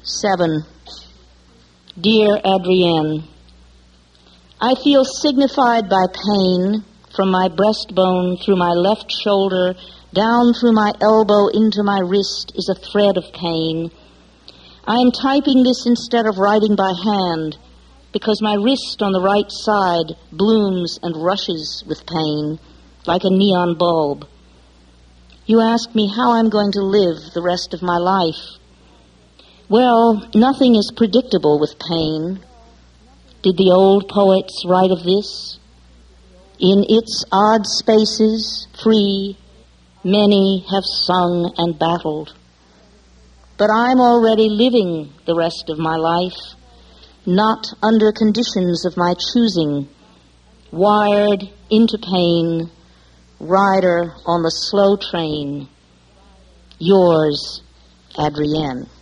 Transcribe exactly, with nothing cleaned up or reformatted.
Seven. Dear Adrienne, I feel signified by pain from my breastbone through my left shoulder, down through my elbow into my wrist is a thread of pain. I am typing this instead of writing by hand because my wrist on the right side blooms and rushes with pain like a neon bulb. You ask me how I'm going to live the rest of my life. Well, nothing is predictable with pain. Did the old poets write of this? In its odd spaces, free, many have sung and battled. But I'm already living the rest of my life, not under conditions of my choosing, wired into pain, rider on the slow train. Yours, Adrienne.